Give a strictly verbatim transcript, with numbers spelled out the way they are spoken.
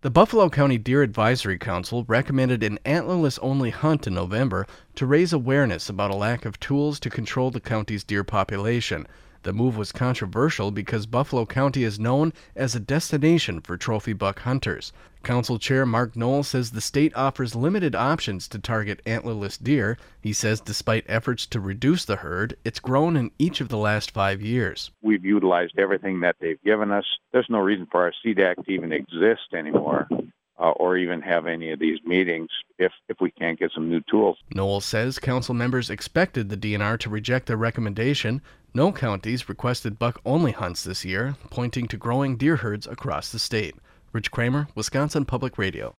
The Buffalo County Deer Advisory Council recommended an antlerless-only hunt in November to raise awareness about a lack of tools to control the county's deer population. The move was controversial because Buffalo County is known as a destination for trophy buck hunters. Council Chair Mark Knoll says the state offers limited options to target antlerless deer. He says despite efforts to reduce the herd, it's grown in each of the last five years. We've utilized everything that they've given us. There's no reason for our C D A C to even exist anymore. Uh, or even have any of these meetings if, if we can't get some new tools. Knoll says council members expected the D N R to reject their recommendation. No counties requested buck-only hunts this year, pointing to growing deer herds across the state. Rich Kramer, Wisconsin Public Radio.